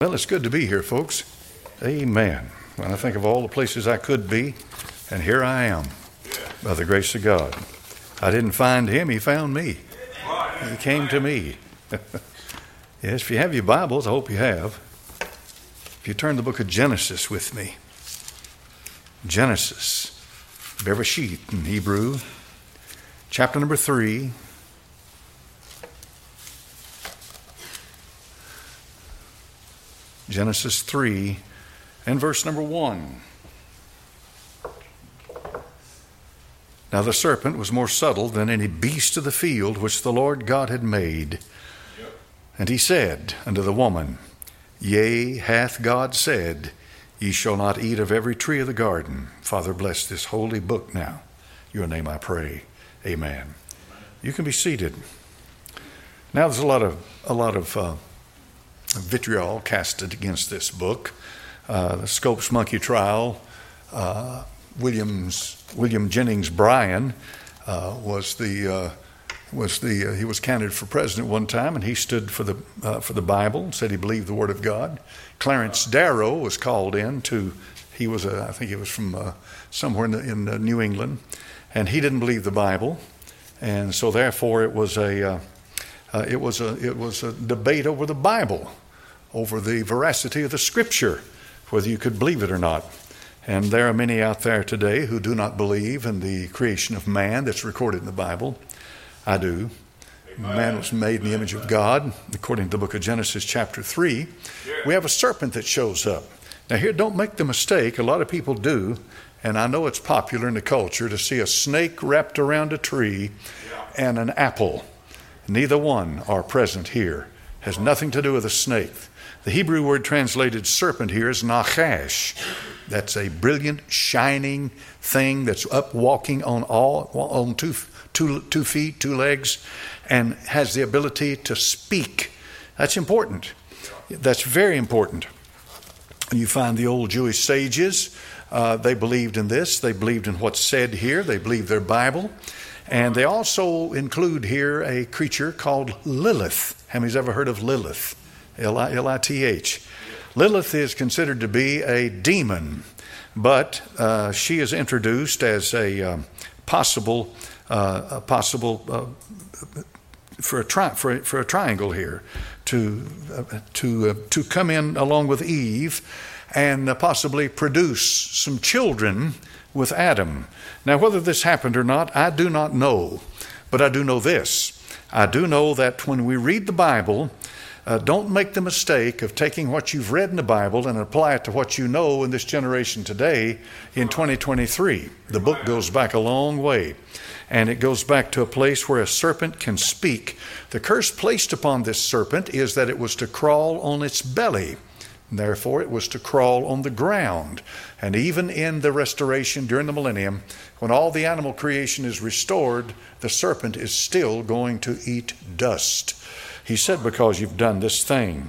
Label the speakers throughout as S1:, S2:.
S1: Well, it's good to be here, folks. Amen. When I think of all the places I could be, and here I am, by the grace of God. I didn't find him, he found me. He came to me. Yes, if you have your Bibles, I hope you have. If you turn the book of Genesis with me. Genesis, Bereshit in Hebrew, chapter number 3. Genesis 3 and verse number 1. Now the serpent was more subtle than any beast of the field which the Lord God had made. And he said unto the woman, Yea, hath God said, Ye shall not eat of every tree of the garden. Father, bless this holy book now. Your name I pray. Amen. You can be seated. Now there's a lot of vitriol casted against this book. The Scopes Monkey Trial, William Jennings Bryan he was candidate for president one time, and he stood for the Bible and said he believed the Word of God. Clarence Darrow was called in I think he was from somewhere in New England, and he didn't believe the Bible, and so therefore it was a debate over the Bible, over the veracity of the Scripture, whether you could believe it or not. And there are many out there today who do not believe in the creation of man that's recorded in the Bible. I do. Man was made in the image of God, according to the book of Genesis chapter 3. We have a serpent that shows up. Now here, don't make the mistake, a lot of people do, and I know it's popular in the culture to see a snake wrapped around a tree and an apple. Neither one are present here. Has nothing to do with a snake. The Hebrew word translated serpent here is nachash. That's a brilliant, shining thing that's up walking on two feet, two legs, and has the ability to speak. That's important. That's very important. You find the old Jewish sages, they believed in this. They believed in what's said here. They believed their Bible. And they also include here a creature called Lilith. How many's ever heard of Lilith? Lith. Lilith is considered to be a demon, but she is introduced as a possible for a triangle here to come in along with Eve and possibly produce some children with Adam. Now, whether this happened or not, I do not know, but I do know this. I do know that when we read the Bible, don't make the mistake of taking what you've read in the Bible and apply it to what you know in this generation today in 2023. The book goes back a long way, and it goes back to a place where a serpent can speak. The curse placed upon this serpent is that it was to crawl on its belly. Therefore, it was to crawl on the ground. And even in the restoration during the millennium, when all the animal creation is restored, the serpent is still going to eat dust. He said, because you've done this thing.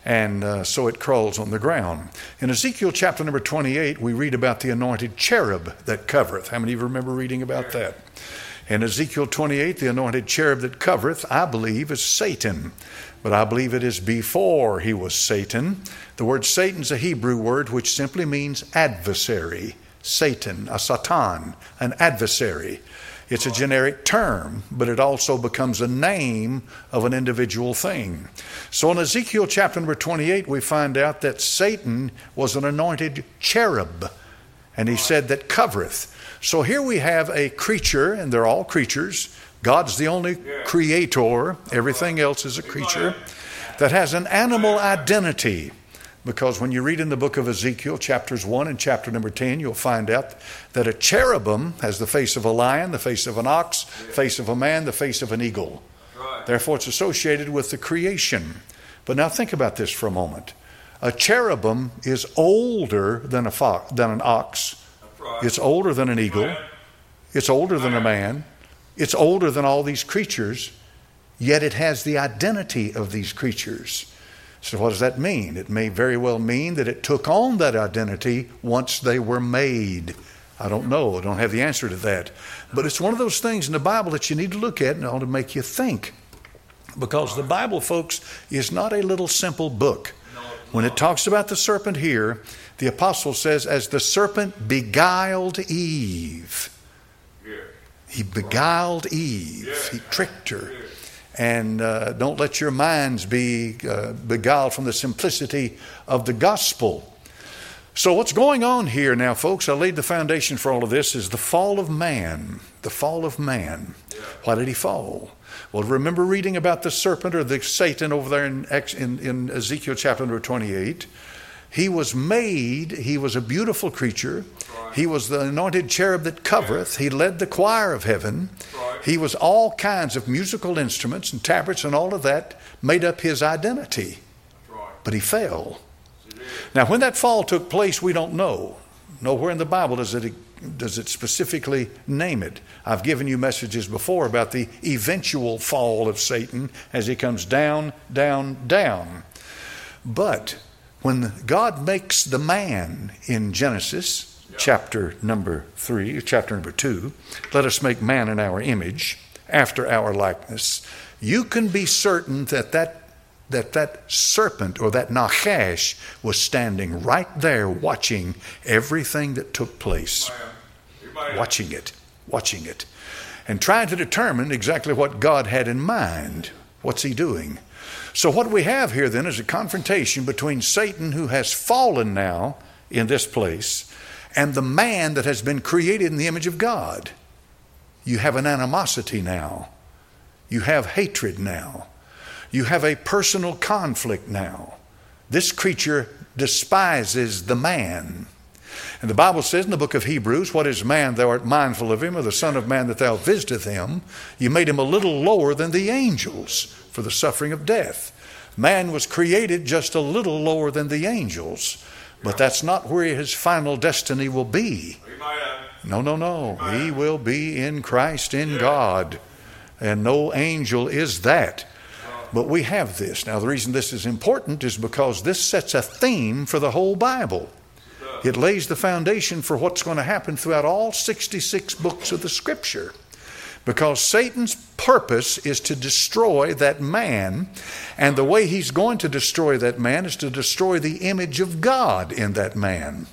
S1: And so it crawls on the ground. In Ezekiel chapter number 28, we read about the anointed cherub that covereth. How many of you remember reading about that? In Ezekiel 28, the anointed cherub that covereth, I believe, is Satan. But I believe it is before he was Satan. The word Satan is a Hebrew word which simply means adversary. Satan, a Satan, an adversary. It's a generic term, but it also becomes a name of an individual thing. So in Ezekiel chapter number 28, we find out that Satan was an anointed cherub. And he said that covereth. So here we have a creature, and they're all creatures. God's the only creator. Everything else is a creature that has an animal identity. Because when you read in the book of Ezekiel, chapters 1 and chapter number 10, you'll find out that a cherubim has the face of a lion, the face of an ox, the face of a man, the face of an eagle. Therefore, it's associated with the creation. But now think about this for a moment. A cherubim is older than an ox. It's older than an eagle. It's older than a man. It's older than all these creatures, yet it has the identity of these creatures. So what does that mean? It may very well mean that it took on that identity once they were made. I don't know. I don't have the answer to that. But it's one of those things in the Bible that you need to look at and it ought to make you think. Because the Bible, folks, is not a little simple book. When it talks about the serpent here, the apostle says, as the serpent beguiled Eve. He beguiled Eve. He tricked her. And don't let your minds be beguiled from the simplicity of the gospel. So what's going on here now, folks, I laid the foundation for all of this, is the fall of man. The fall of man. Why did he fall? Well, remember reading about the serpent or the Satan over there in Ezekiel chapter number 28. He was made, he was a beautiful creature. He was the anointed cherub that covereth. He led the choir of heaven. He was all kinds of musical instruments and tabrets and all of that made up his identity. But he fell. Now, when that fall took place, we don't know. Nowhere in the Bible does it specifically name it. I've given you messages before about the eventual fall of Satan as he comes down, down, down. But when God makes the man in Genesis, chapter number 3, chapter number 2, let us make man in our image, after our likeness, you can be certain that serpent or that Nachash was standing right there watching everything that took place. Watching it, and trying to determine exactly what God had in mind. What's he doing? So what we have here then is a confrontation between Satan, who has fallen now in this place, and the man that has been created in the image of God. You have an animosity now. You have hatred now. You have a personal conflict now. This creature despises the man. And the Bible says in the book of Hebrews, what is man, thou art mindful of him, or the son of man that thou visiteth him? You made him a little lower than the angels for the suffering of death. Man was created just a little lower than the angels, but that's not where his final destiny will be. No. He will be in Christ, in God, and no angel is that. But we have this. Now, the reason this is important is because this sets a theme for the whole Bible. It lays the foundation for what's going to happen throughout all 66 books of the Scripture. Because Satan's purpose is to destroy that man, and the way he's going to destroy that man is to destroy the image of God in that man.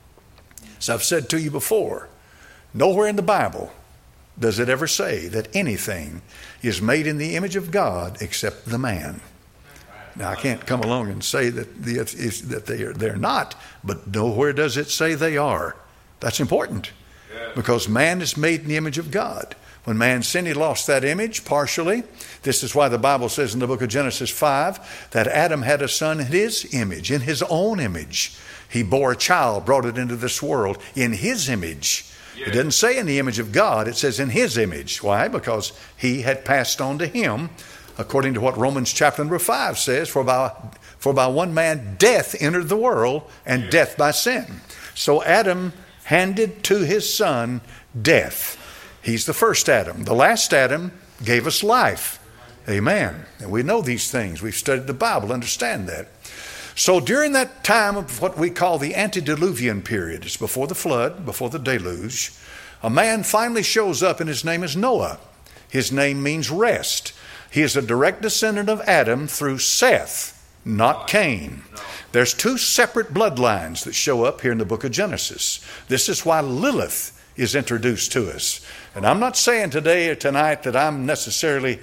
S1: As I've said to you before, nowhere in the Bible does it ever say that anything is made in the image of God except the man. Now, I can't come along and say that they're not, but nowhere does it say they are. That's important, because man is made in the image of God. When man sinned, he lost that image partially. This is why the Bible says in the book of Genesis 5 that Adam had a son in his image, in his own image. He bore a child, brought it into this world in his image. It doesn't say in the image of God, it says in his image. Why? Because he had passed on to him, according to what Romans chapter number 5 says, for by one man death entered the world, and death by sin. So Adam handed to his son death. He's the first Adam. The last Adam gave us life. Amen. And we know these things. We've studied the Bible, understand that. So during that time of what we call the antediluvian period, it's before the flood, before the deluge, a man finally shows up, and his name is Noah. His name means rest. He is a direct descendant of Adam through Seth, not Cain. There's two separate bloodlines that show up here in the book of Genesis. This is why Lilith is introduced to us. And I'm not saying today or tonight that I'm necessarily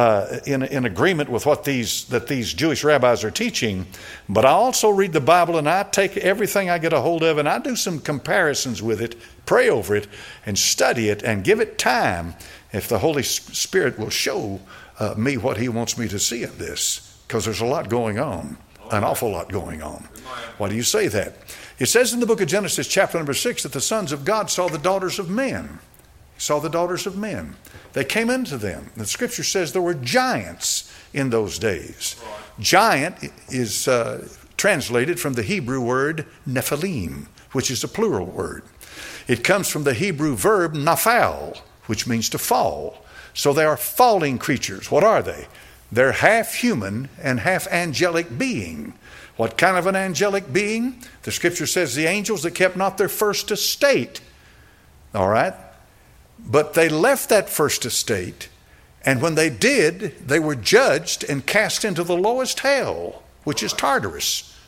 S1: in agreement with what these Jewish rabbis are teaching, but I also read the Bible, and I take everything I get a hold of, and I do some comparisons with it, pray over it, and study it, and give it time if the Holy Spirit will show me what he wants me to see in this, because there's a lot going on, an awful lot going on. Why do you say that? It says in the book of Genesis chapter number 6 that the sons of God saw the daughters of men. Saw the daughters of men. They came into them. The scripture says there were giants in those days. Giant is translated from the Hebrew word Nephilim, which is a plural word. It comes from the Hebrew verb naphal, which means to fall. So they are falling creatures. What are they? They're half human and half angelic being. What kind of an angelic being? The scripture says the angels that kept not their first estate. All right? But they left that first estate, and when they did, they were judged and cast into the lowest hell, which is Tartarus.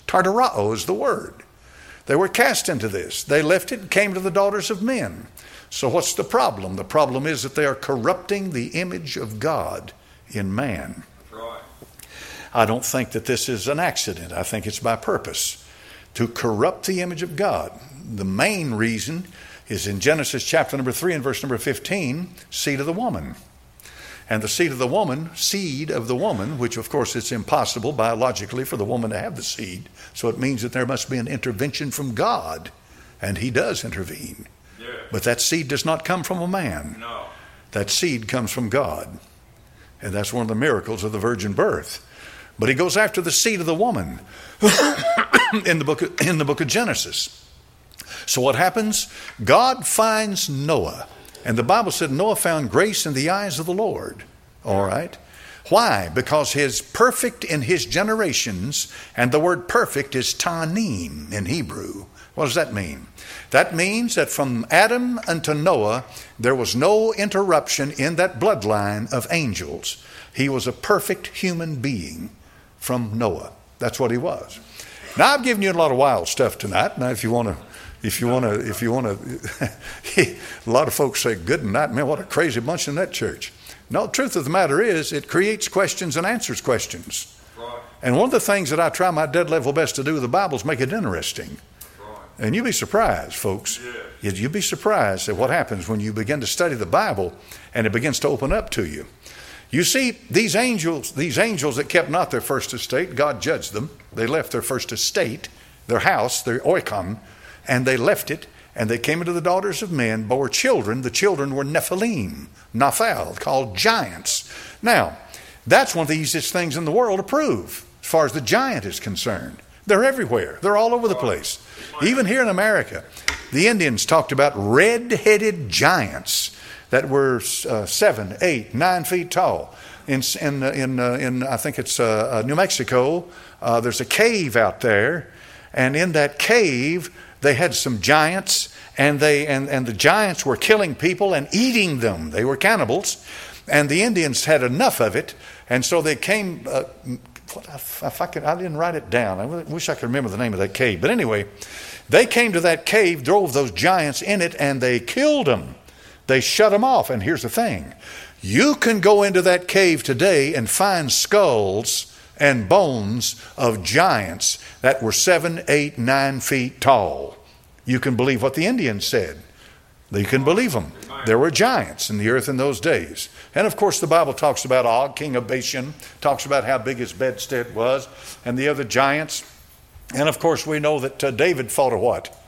S1: Tartarao is the word. They were cast into this. They left it and came to the daughters of men. So what's the problem? The problem is that they are corrupting the image of God in man.
S2: Right.
S1: I don't think that this is an accident. I think it's by purpose, to corrupt the image of God. The main reason is in Genesis chapter number 3 and verse number 15, seed of the woman. And the seed of the woman, which of course it's impossible biologically for the woman to have the seed. So it means that there must be an intervention from God. And he does intervene.
S2: Yeah.
S1: But that seed does not come from a man.
S2: No.
S1: That seed comes from God. And that's one of the miracles of the virgin birth. But he goes after the seed of the woman in the book of Genesis. So what happens? God finds Noah. And the Bible said Noah found grace in the eyes of the Lord. All right. Why? Because he's perfect in his generations. And the word perfect is tanim in Hebrew. What does that mean? That means that from Adam unto Noah, there was no interruption in that bloodline of angels. He was a perfect human being from Noah. That's what he was. Now, I've given you a lot of wild stuff tonight. Now, if you want to, a lot of folks say, good night, man, what a crazy bunch in that church. No, the truth of the matter is, it creates questions and answers questions.
S2: Right.
S1: And one of the things that I try my dead level best to do with the Bible is make it interesting.
S2: Right.
S1: And you'll be surprised, folks.
S2: Yeah.
S1: You'll be surprised at what happens when you begin to study the Bible and it begins to open up to you. You see, these angels that kept not their first estate, God judged them. They left their first estate, their house, their oikon, and they left it, and they came into the daughters of men, bore children. The children were Nephilim, Naphal, called giants. Now, that's one of the easiest things in the world to prove, as far as the giant is concerned. They're everywhere. They're all over the place. Even here in America, the Indians talked about red-headed giants that were 7, 8, 9 feet tall. In I think it's New Mexico, there's a cave out there, and in that cave they had some giants, and the giants were killing people and eating them. They were cannibals, and the Indians had enough of it, and so they came. I didn't write it down. I wish I could remember the name of that cave. But anyway, they came to that cave, drove those giants in it, and they killed them. They shut them off. And here's the thing. You can go into that cave today and find skulls and bones of giants that were 7, 8, 9 feet tall. You can believe what the Indians said. You can believe them. There were giants in the earth in those days. And of course the Bible talks about Og, king of Bashan, talks about how big his bedstead was, and the other giants. And of course we know that David fought a what?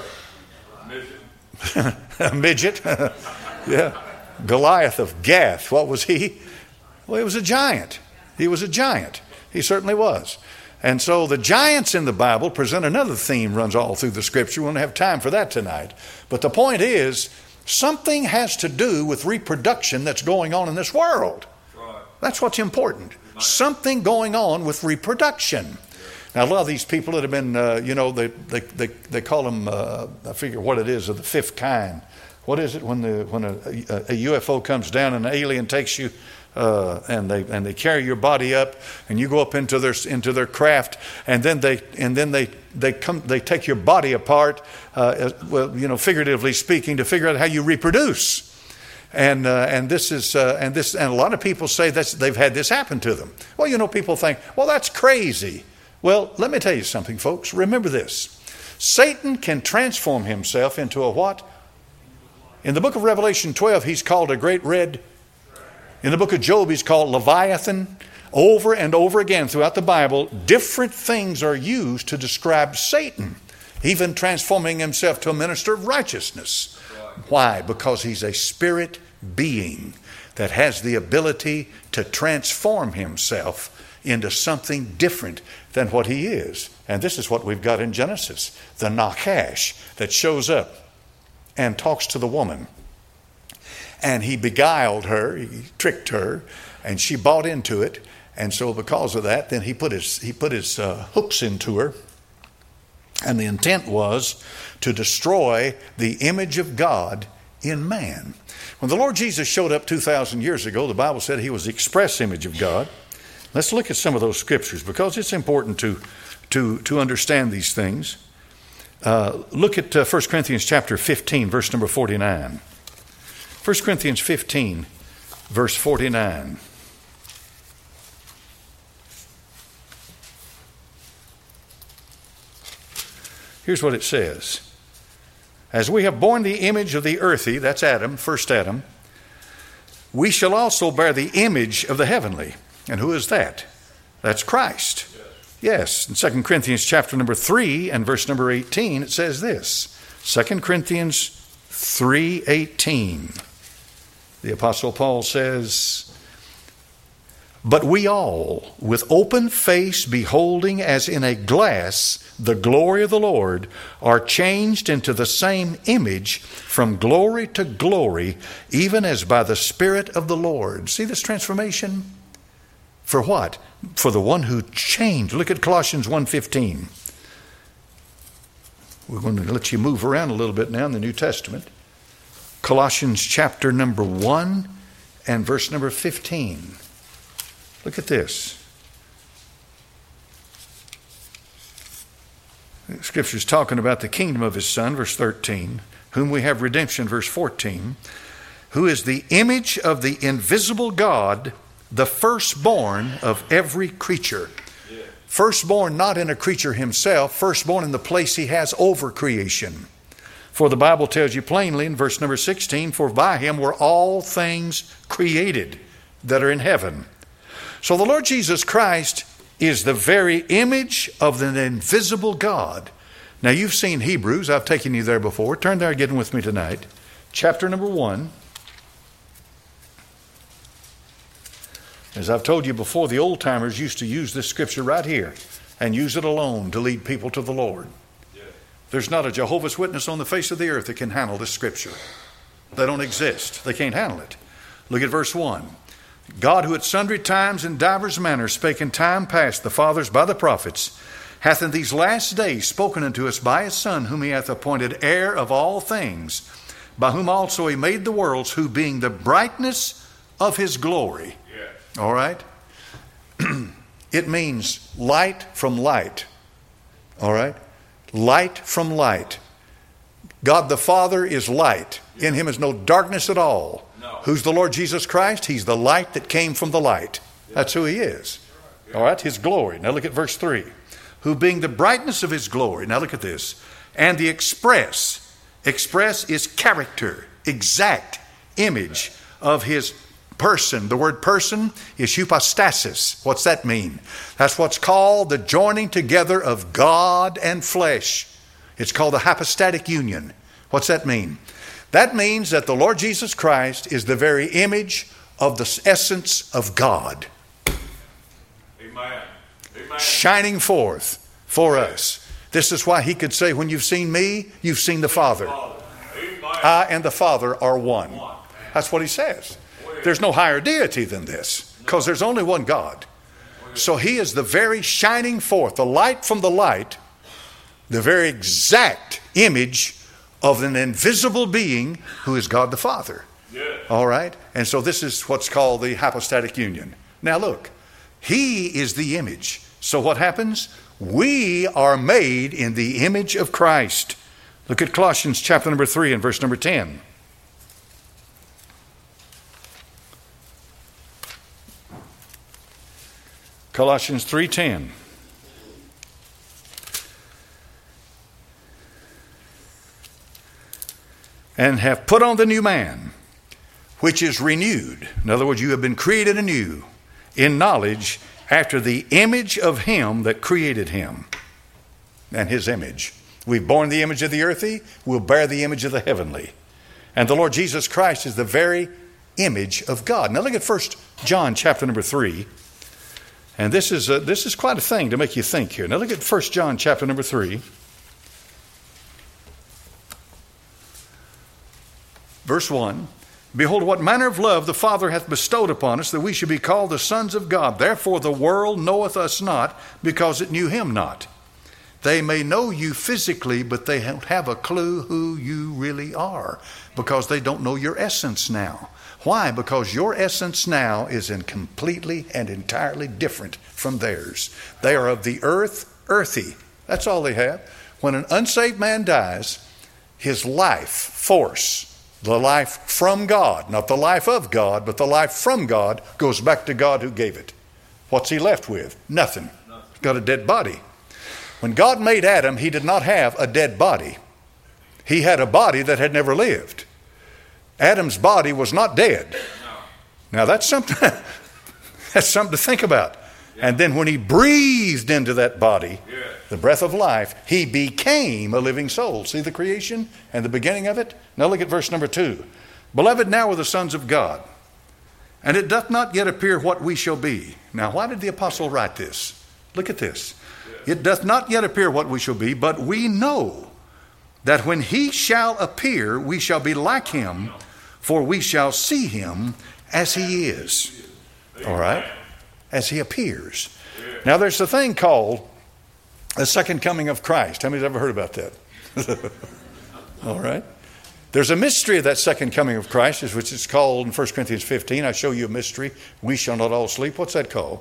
S1: A midget. Yeah. Goliath of Gath. What was he? Well, he was a giant. He was a giant. He certainly was. And so the giants in the Bible present another theme, runs all through the scripture. We don't have time for that tonight. But the point is, something has to do with reproduction that's going on in this world.
S2: Right.
S1: That's what's important. Something going on with reproduction. Now, a lot of these people that have been, they call them, I forget what it is, of the fifth kind. What is it when a UFO comes down and an alien takes you and they carry your body up and you go up into their craft, and then they take your body apart, figuratively speaking, to figure out how you reproduce. And a lot of people say that they've had this happen to them. Well, people think, well, that's crazy. Well, let me tell you something, folks. Remember this. Satan can transform himself into a what? In the book of Revelation 12, he's called a great red. In the book of Job, he's called Leviathan. Over and over again throughout the Bible, different things are used to describe Satan, even transforming himself to a minister of righteousness. Why? Because he's a spirit being that has the ability to transform himself into something different than what he is. And this is what we've got in Genesis. The Nachash that shows up and talks to the woman. And he beguiled her, he tricked her, and she bought into it. And so because of that, then he put his hooks into her. And the intent was to destroy the image of God in man. When the Lord Jesus showed up 2,000 years ago, the Bible said he was the express image of God. Let's look at some of those scriptures because it's important to understand these things. Look at 1 Corinthians chapter 15, verse number 49. 1 Corinthians 15, verse 49. Here's what it says. As we have borne the image of the earthy, that's Adam, first Adam, we shall also bear the image of the heavenly. And who is that? That's Christ. Yes. In 2 Corinthians chapter number 3 and verse number 18, it says this. 2 Corinthians 3:18. The Apostle Paul says, but we all, with open face, beholding as in a glass the glory of the Lord, are changed into the same image from glory to glory, even as by the Spirit of the Lord. See this transformation? For what? For the one who changed. Look at Colossians 1:15. We're going to let you move around a little bit now in the New Testament. Colossians chapter number 1 and verse number 15. Look at this. The Scripture's talking about the kingdom of His Son, verse 13, whom we have redemption, verse 14, who is the image of the invisible God, the firstborn of every creature. Yeah. Firstborn not in a creature himself, firstborn in the place he has over creation. For the Bible tells you plainly in verse number 16, for by him were all things created that are in heaven. So the Lord Jesus Christ is the very image of the invisible God. Now you've seen Hebrews. I've taken you there before. Turn there again with me tonight. Chapter number 1. As I've told you before, the old timers used to use this scripture right here and use it alone to lead people to the Lord. Yeah. There's not a Jehovah's Witness on the face of the earth that can handle this scripture. They don't exist. They can't handle it. Look at verse 1. God, who at sundry times and divers manners spake in time past the fathers by the prophets, hath in these last days spoken unto us by his Son, whom he hath appointed heir of all things, by whom also he made the worlds, who being the brightness of his glory. Yeah. All right? It means light from light. All right? Light from light. God the Father is light. In him is no darkness at all. No. Who's the Lord Jesus Christ? He's the light that came from the light. That's who he is. All right, his glory. Now look at verse 3. Who being the brightness of his glory. Now look at this. And the express. Express is character, exact image of his person. The word person is hypostasis. What's that mean? That's what's called the joining together of God and flesh. It's called the hypostatic union. What's that mean? That means that the Lord Jesus Christ is the very image of the essence of God. Amen. Amen. Shining forth for us. This is why he could say, when you've seen me, you've seen the Father. I and the Father are one. That's what he says. There's no higher deity than this, because there's only one God. So he is the very shining forth, the light from the light, the very exact image of an invisible being who is God the Father. Yeah. All right? And so this is what's called the hypostatic union. Now look, he is the image. So what happens? We are made in the image of Christ. Look at Colossians chapter number 3 and verse number 10. Colossians 3:10. And have put on the new man, which is renewed. In other words, you have been created anew in knowledge after the image of him that created him and his image. We've borne the image of the earthy, we'll bear the image of the heavenly. And the Lord Jesus Christ is the very image of God. Now look at 1 John chapter number 3. And this is quite a thing to make you think here. Now look at 1 John chapter number 3. Verse 1, behold, what manner of love the Father hath bestowed upon us, that we should be called the sons of God. Therefore the world knoweth us not, because it knew him not. they may know you physically, but they don't have a clue who you really are because they don't know your essence now. Why? Because your essence now is completely and entirely different from theirs. They are of the earth, earthy. That's all they have. When an unsaved man dies, his life force, the life from God, not the life of God, but the life from God, goes back to God who gave it. What's he left with? Nothing. He's got a dead body. When God made Adam, he did not have a dead body. He had a body that had never lived. Adam's body was not dead. Now that's something to think about. And then when he breathed into that body, the breath of life, he became a living soul. See the creation and the beginning of it? Now look at verse number 2. Beloved, now we're the sons of God, and it doth not yet appear what we shall be. Now why did the apostle write this? Look at this. It doth not yet appear what we shall be, but we know that when he shall appear, we shall be like him, for we shall see him as he is. All right? As he appears. Now there's a thing called the second coming of Christ. How many's ever heard about that? All right. There's a mystery of that second coming of Christ, which is called in 1 Corinthians 15. I show you a mystery. We shall not all sleep. What's that called?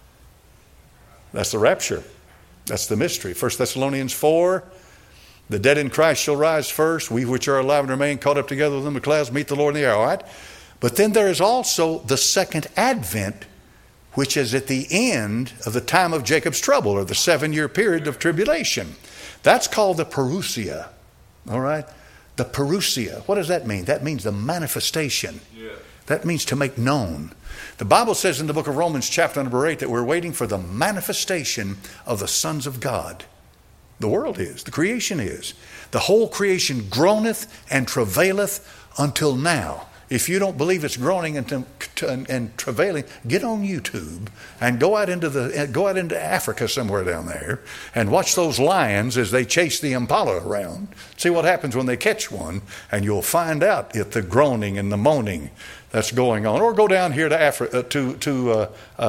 S1: That's the rapture. That's the mystery. 1 Thessalonians 4. The dead in Christ shall rise first. We which are alive and remain caught up together with them in the clouds meet the Lord in the air. All right. But then there is also the second advent, which is at the end of the time of Jacob's trouble, or the 7-year period of tribulation. That's called the parousia. All right? The parousia. What does that mean? That means the manifestation. Yeah. That means to make known. The Bible says in the book of Romans chapter number 8 that we're waiting for the manifestation of the sons of God. The world is. The creation is. The whole creation groaneth and travaileth until now. If you don't believe it's groaning and travailing, get on YouTube and go out into Africa somewhere down there and watch those lions as they chase the impala around. See what happens when they catch one, and you'll find out if the groaning and the moaning that's going on. Or go down here to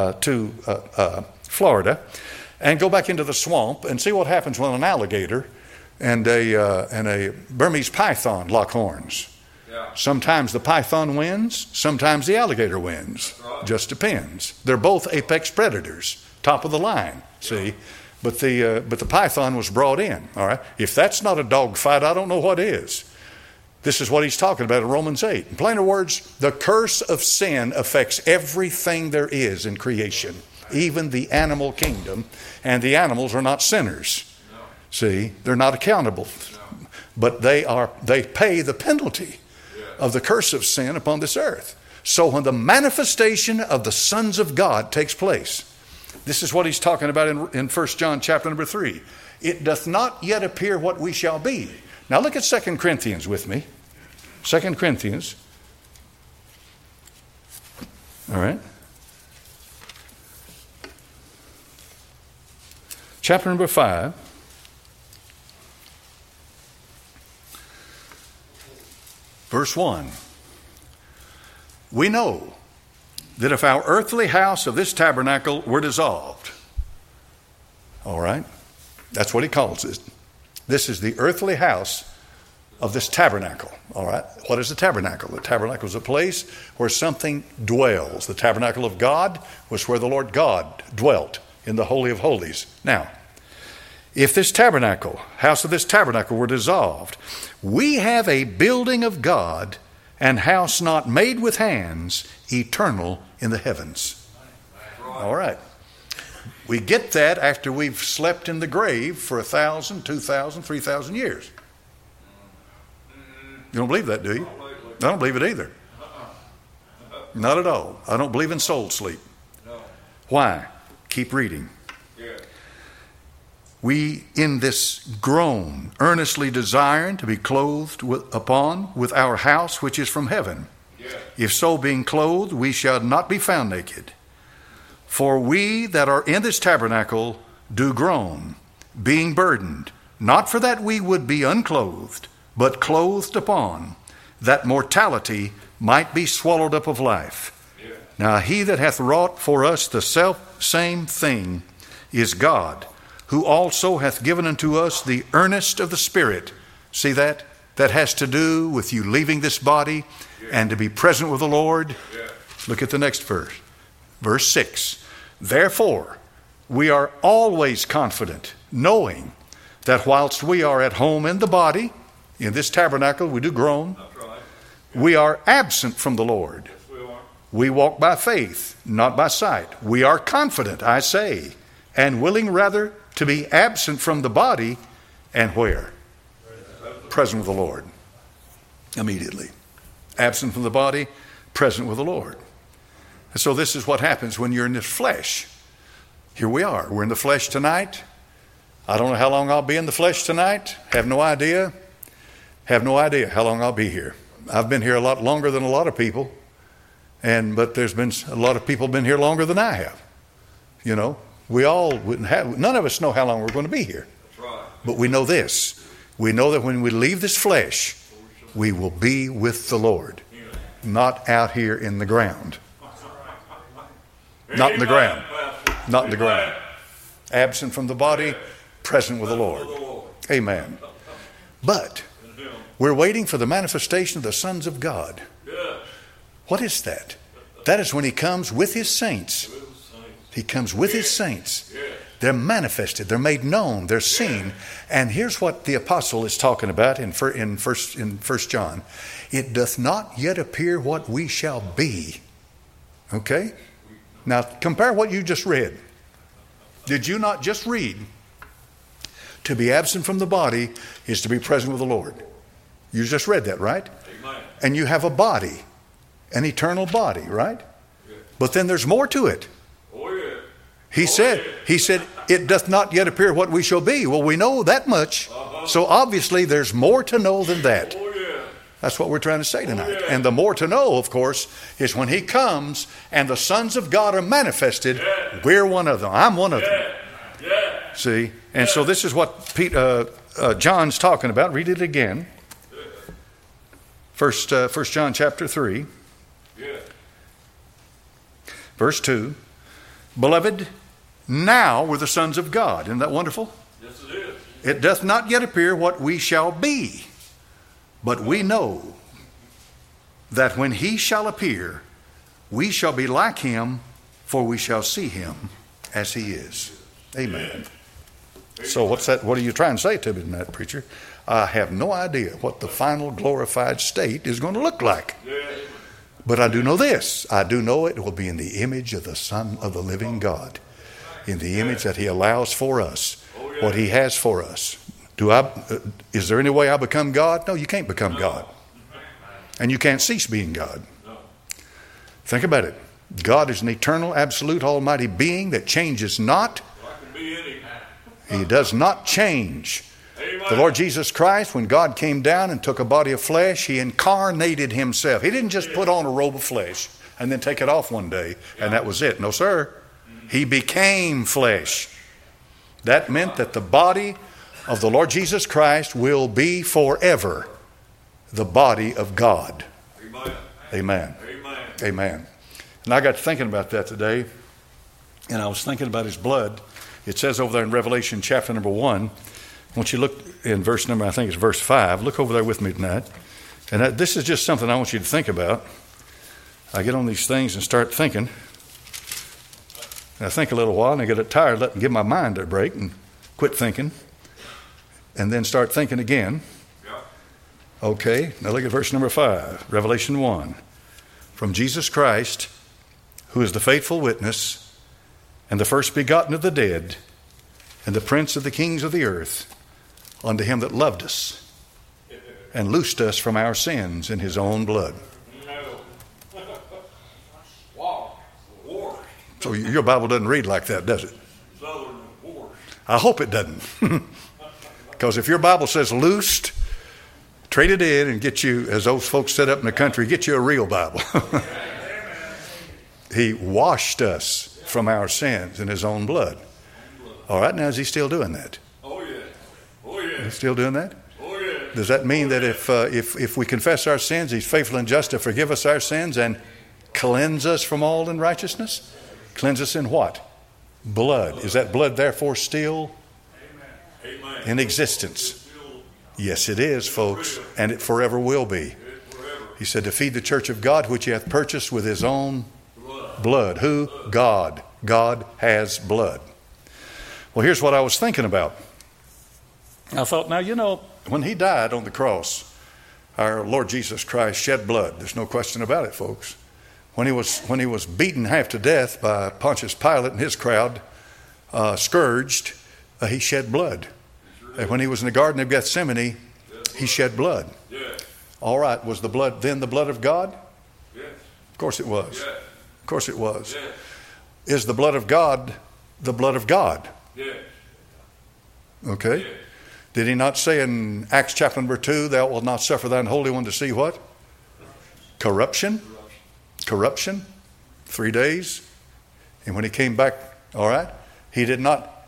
S1: Florida and go back into the swamp and see what happens when an alligator and a Burmese python lock horns. Sometimes the python wins, sometimes the alligator wins. Just depends. They're both apex predators, top of the line, see? But the python was brought in, all right? If that's not a dog fight, I don't know what is. This is what he's talking about in Romans 8. In plainer words, the curse of sin affects everything there is in creation, even the animal kingdom, and the animals are not sinners. See, they're not accountable, but they pay the penalty of the curse of sin upon this earth. So when the manifestation of the sons of God takes place, this is what he's talking about in 1 John chapter number 3. It doth not yet appear what we shall be. Now look at 2 Corinthians with me. 2 Corinthians. All right. Chapter number 5. Verse 1, we know that if our earthly house of this tabernacle were dissolved, all right, that's what he calls it. This is the earthly house of this tabernacle, all right. What is the tabernacle? The tabernacle is a place where something dwells. The tabernacle of God was where the Lord God dwelt in the Holy of Holies. Now, if this tabernacle, house of this tabernacle were dissolved, we have a building of God, and house not made with hands, eternal in the heavens. All right. We get that after we've slept in the grave for 1,000, 2,000, 3,000 years. You don't believe that, do you? I don't believe it either. Not at all. I don't believe in soul sleep. Why? Keep reading. We in this groan, earnestly desiring to be clothed upon with our house which is from heaven. If so, being clothed, we shall not be found naked. For we that are in this tabernacle do groan, being burdened, not for that we would be unclothed, but clothed upon, that mortality might be swallowed up of life. Now he that hath wrought for us the self same thing is God, who also hath given unto us the earnest of the Spirit. See that? That has to do with you leaving this body and to be present with the Lord. Look at the next verse. Verse 6. Therefore, we are always confident, knowing that whilst we are at home in the body, in this tabernacle, we do groan, we are absent from the Lord. We walk by faith, not by sight. We are confident, I say, and willing rather to be absent from the body, and where? Present with the Lord. Immediately. Absent from the body, present with the Lord. And so this is what happens when you're in this flesh. Here we are. We're in the flesh tonight. I don't know how long I'll be in the flesh tonight. Have no idea. Have no idea how long I'll be here. I've been here a lot longer than a lot of people. But there's been a lot of people been here longer than I have. You know, we all wouldn't have, none of us know how long we're going to be here. But we know this. We know that when we leave this flesh, we will be with the Lord. Not out here in the ground. Not in the ground. Not in the ground. Absent from the body, present with the Lord. Amen. But we're waiting for the manifestation of the sons of God. What is that? That is when he comes with his saints. He comes with his saints. They're manifested. They're made known. They're seen. And here's what the apostle is talking about in 1 John. It doth not yet appear what we shall be. Okay? Now compare what you just read. Did you not just read? To be absent from the body is to be present with the Lord. You just read that, right? Amen. And you have a body. An eternal body, right? Yeah. But then there's more to it. Oh, yeah. He said, it doth not yet appear what we shall be. Well, we know that much. So obviously there's more to know than that. Oh, yeah. That's what we're trying to say tonight. Oh, yeah. And the more to know, of course, is when he comes and the sons of God are manifested. Yeah. We're one of them. I'm one of them. Yeah. See? And so this is what John's talking about. Read it again. First John chapter 3. Verse 2, Beloved, now we're the sons of God. Isn't that wonderful? Yes, it is. It doth not yet appear what we shall be, but we know that when he shall appear, we shall be like him, for we shall see him as he is. Amen. So what's that? What are you trying to say to me tonight, preacher? I have no idea what the final glorified state is going to look like. But I do know this. I do know it will be in the image of the Son of the living God. In the image that he allows for us. What he has for us. Is there any way I become God? No, you can't become God. And you can't cease being God. Think about it. God is an eternal, absolute, almighty being that changes not. He does not change. The Lord Jesus Christ, when God came down and took a body of flesh, he incarnated himself. He didn't just put on a robe of flesh and then take it off one day and that was it. No, sir. He became flesh. That meant that the body of the Lord Jesus Christ will be forever the body of God. Amen. Amen. Amen. And I got thinking about that today, and I was thinking about his blood. It says over there in Revelation chapter number 1, once you look in verse number, I think it's verse 5, look over there with me tonight. And this is just something I want you to think about. I get on these things and start thinking. And I think a little while and I get tired, give my mind a break and quit thinking. And then start thinking again. Okay, now look at verse number 5, Revelation 1. From Jesus Christ, who is the faithful witness and the first begotten of the dead and the prince of the kings of the earth, unto him that loved us and loosed us from our sins in his own blood. So your Bible doesn't read like that, does it? I hope it doesn't. Because if your Bible says loosed, trade it in and get you, as those folks set up in the country, get you a real Bible. He washed us from our sins in his own blood. All right, now is he still doing that? Oh, yeah. Oh, yeah. He's still doing that? Oh, yeah. Does that mean that if we confess our sins, he's faithful and just to forgive us our sins and cleanse us from all unrighteousness? Cleanse us in what? Blood. Is that blood therefore still in existence. Yes, it is, folks, and it forever will be. He said to feed the church of God, which he hath purchased with his own blood. Who? God. God has blood. Well, here's what I was thinking about. I thought, now, when he died on the cross, our Lord Jesus Christ shed blood. There's no question about it, folks. When he was beaten half to death by Pontius Pilate and his crowd, scourged, he shed blood. And when he was in the Garden of Gethsemane, he shed blood. All right, was the blood then the blood of God? Of course it was. Of course it was. Is the blood of God the blood of God? Okay. Did he not say in Acts chapter number 2, thou wilt not suffer thine Holy One to see what? Corruption. 3 days. And when he came back, all right, he didn't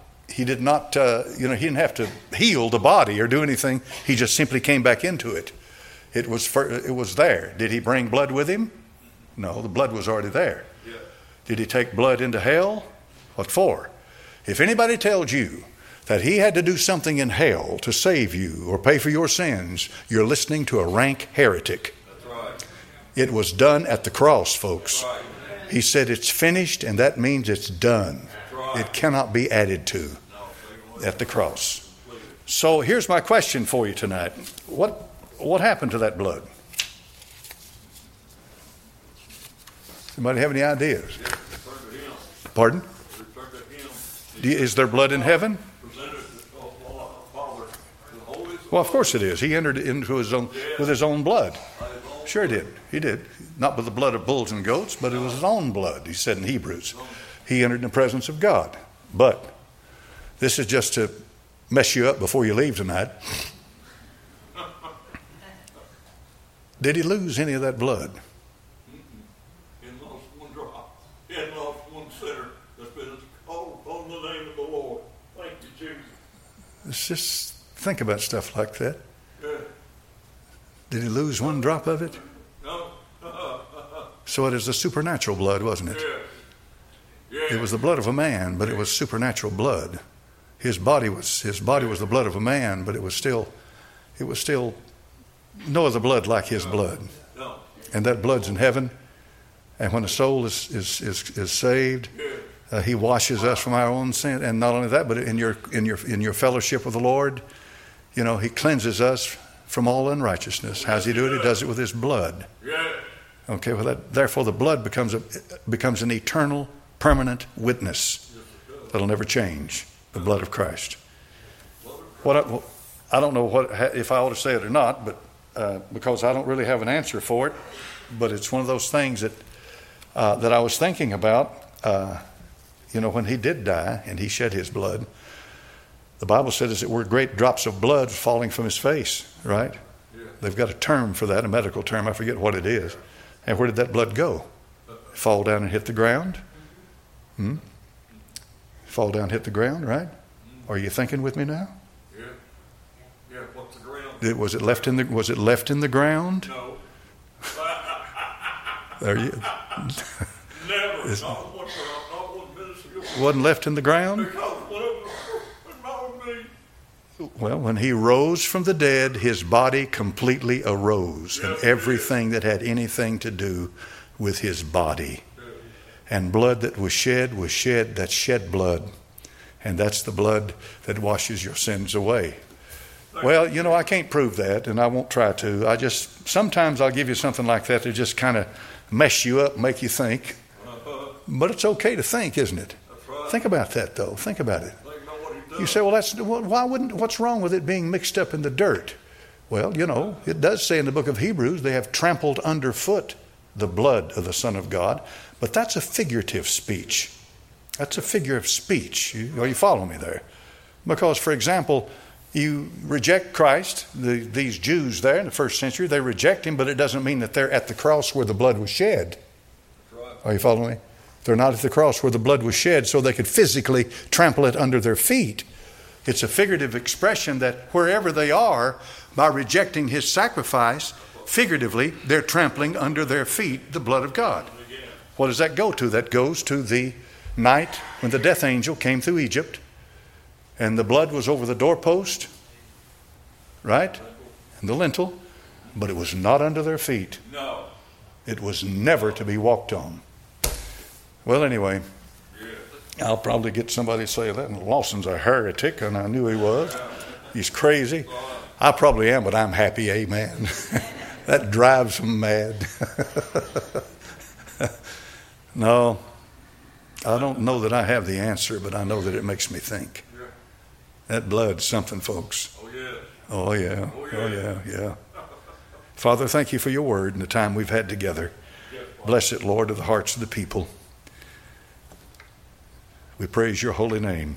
S1: have to heal the body or do anything. He just simply came back into it. It was there. Did he bring blood with him? No, the blood was already there. Did he take blood into hell? What for? If anybody tells you that he had to do something in hell to save you or pay for your sins, you're listening to a rank heretic. That's right. It was done at the cross, folks. Right. He said it's finished, and that means it's done. Right. It cannot be added to at the cross. So here's my question for you tonight. What happened to that blood? Anybody have any ideas? Pardon? Is there blood in heaven? Well, of course it is. He entered into with his own blood. Sure he did. He did. Not with the blood of bulls and goats, but it was his own blood, he said in Hebrews. He entered in the presence of God. But this is just to mess you up before you leave tonight. Did he lose any of that blood?
S2: He lost one drop. He lost one sinner that's been called on the name of the Lord. Thank you, Jesus.
S1: It's just think about stuff like that.
S2: Yeah.
S1: Did he lose one drop of it?
S2: No.
S1: So it is the supernatural blood, wasn't it?
S2: Yeah.
S1: It was the blood of a man, but it was supernatural blood. His body was the blood of a man, but it was still no other blood like his blood.
S2: No.
S1: And that blood's in heaven. And when a soul is saved, he washes us from our own sin. And not only that, but in your fellowship with the Lord, he cleanses us from all unrighteousness. How's he do it? He does it with his blood.
S2: Yeah.
S1: Okay, well, therefore the blood becomes an eternal, permanent witness that'll never change. The blood of Christ. I don't know if I ought to say it or not, but because I don't really have an answer for it. But it's one of those things that I was thinking about. When he did die and he shed his blood, the Bible said as it were great drops of blood falling from his face, right? Yeah. They've got a term for that, a medical term. I forget what it is. And where did that blood go? Fall down and hit the ground? Fall down, hit the ground, right? Are you thinking with me now?
S2: Yeah. What's the ground?
S1: Was it left in the ground?
S2: No.
S1: There you.
S2: Never. Not one minute.
S1: Wasn't left in the ground? Well, when he rose from the dead, his body completely arose, and everything that had anything to do with his body. And blood that was shed, that's shed blood. And that's the blood that washes your sins away. Well, I can't prove that, and I won't try to. Sometimes I'll give you something like that to just kind of mess you up, make you think. But it's okay to think, isn't it? Think about that, though. Think about it. You say, well, what's wrong with it being mixed up in the dirt? Well, it does say in the book of Hebrews, they have trampled underfoot the blood of the Son of God. But that's a figurative speech. That's a figure of speech. You follow me there? Because, for example, you reject Christ. These Jews there in the first century, they reject him, but it doesn't mean that they're at the cross where the blood was shed. Right. Are you following me? They're not at the cross where the blood was shed so they could physically trample it under their feet. It's a figurative expression that wherever they are, by rejecting his sacrifice, figuratively, they're trampling under their feet the blood of God. What does that go to? That goes to the night when the death angel came through Egypt And the blood was over the doorpost, right? And the lintel, but it was not under their feet.
S2: No.
S1: It was never to be walked on. Well, anyway, I'll probably get somebody to say that Lawson's a heretic, and I knew he was. He's crazy. I probably am, but I'm happy, amen. That drives him mad. No, I don't know that I have the answer, but I know that it makes me think. That blood's something, folks. Oh, yeah. Oh, yeah. Father, thank you for your word and the time we've had together. Bless it, Lord, to the hearts of the people. We praise your holy name.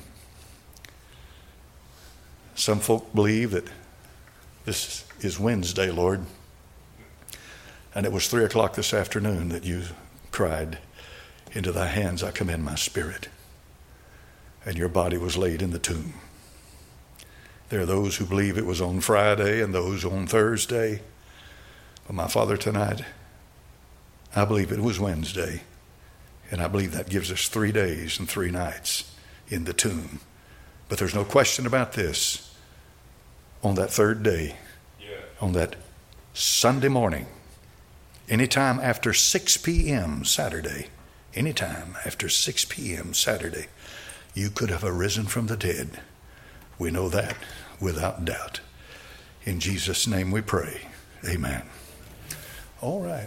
S1: Some folk believe that this is Wednesday, Lord. And it was 3 o'clock this afternoon that you cried, "Into thy hands I commend my spirit." And your body was laid in the tomb. There are those who believe it was on Friday and those on Thursday. But my Father, tonight, I believe it was Wednesday. And I believe that gives us 3 days and 3 nights in the tomb. But there's no question about this. On that third day, on that Sunday morning, anytime after 6 p.m. Saturday, anytime after 6 p.m. Saturday, you could have arisen from the dead. We know that without doubt. In Jesus' name we pray. Amen. All right.